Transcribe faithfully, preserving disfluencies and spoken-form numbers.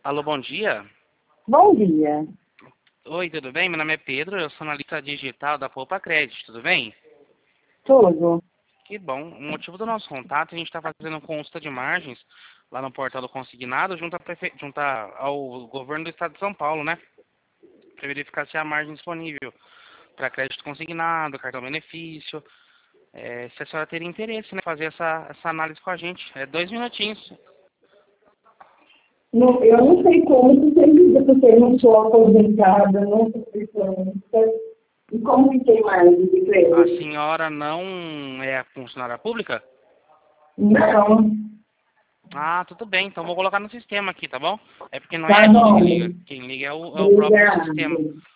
Alô, bom dia. Bom dia. Oi, tudo bem? Meu nome é Pedro, eu sou analista digital da Poupa Crédito, tudo bem? Tudo. Que bom. O motivo do nosso contato, a gente está fazendo consulta de margens lá no portal do Consignado, junto, a prefe... junto a- ao governo do estado de São Paulo, né? Para verificar se há margem disponível para crédito consignado, cartão benefício. É, se a senhora teria interesse, né? Fazer essa, essa análise com a gente. É dois minutinhos. Não, eu não sei como que você lida, porque eu não sou aposentada, não sou pensionista. E como que tem mais de A crédito? senhora não é funcionária pública? Não. Ah, tudo bem, então vou colocar no sistema aqui, tá bom? É porque não é Tá a gente que bom. liga. Quem liga é o, é o próprio Obrigada. sistema.